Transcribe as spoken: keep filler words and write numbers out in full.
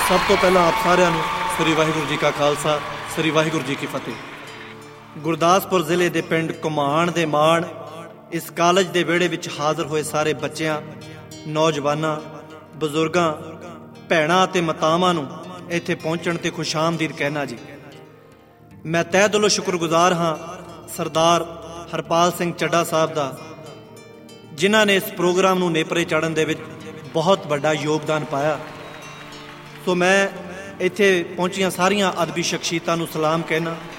ਸਭ ਤੋਂ ਪਹਿਲਾਂ ਆਪ ਸਾਰਿਆਂ ਨੂੰ ਸ੍ਰੀ ਵਾਹਿਗੁਰੂ ਜੀ ਕਾ ਖਾਲਸਾ, ਸ੍ਰੀ ਵਾਹਿਗੁਰੂ ਜੀ ਕੀ ਫਤਿਹ। ਗੁਰਦਾਸਪੁਰ ਜ਼ਿਲ੍ਹੇ ਦੇ ਪਿੰਡ ਘੁਮਾਣ ਦੇ ਮਾਣ ਇਸ ਕਾਲਜ ਦੇ ਵਿਹੜੇ ਵਿੱਚ ਹਾਜ਼ਰ ਹੋਏ ਸਾਰੇ ਬੱਚਿਆਂ, ਨੌਜਵਾਨਾਂ, ਬਜ਼ੁਰਗਾਂ, ਭੈਣਾਂ ਅਤੇ ਮਾਤਾਵਾਂ ਨੂੰ ਇੱਥੇ ਪਹੁੰਚਣ 'ਤੇ ਖੁਸ਼ਾਮਦੀਦ ਕਹਿਣਾ ਜੀ। ਮੈਂ ਤਹਿ ਦਿਲੋਂ ਸ਼ੁਕਰਗੁਜ਼ਾਰ ਹਾਂ ਸਰਦਾਰ ਹਰਪਾਲ ਸਿੰਘ ਚੱਡਾ ਸਾਹਿਬ ਦਾ, ਜਿਨ੍ਹਾਂ ਨੇ ਇਸ ਪ੍ਰੋਗਰਾਮ ਨੂੰ ਨੇਪਰੇ ਚਾੜ੍ਹਨ ਦੇ ਵਿੱਚ ਬਹੁਤ ਵੱਡਾ ਯੋਗਦਾਨ ਪਾਇਆ। ਸੋ ਮੈਂ ਇੱਥੇ ਪਹੁੰਚੀਆਂ ਸਾਰੀਆਂ ਅਦਬੀ ਸ਼ਖਸੀਅਤਾਂ ਨੂੰ ਸਲਾਮ ਕਹਿਣਾ।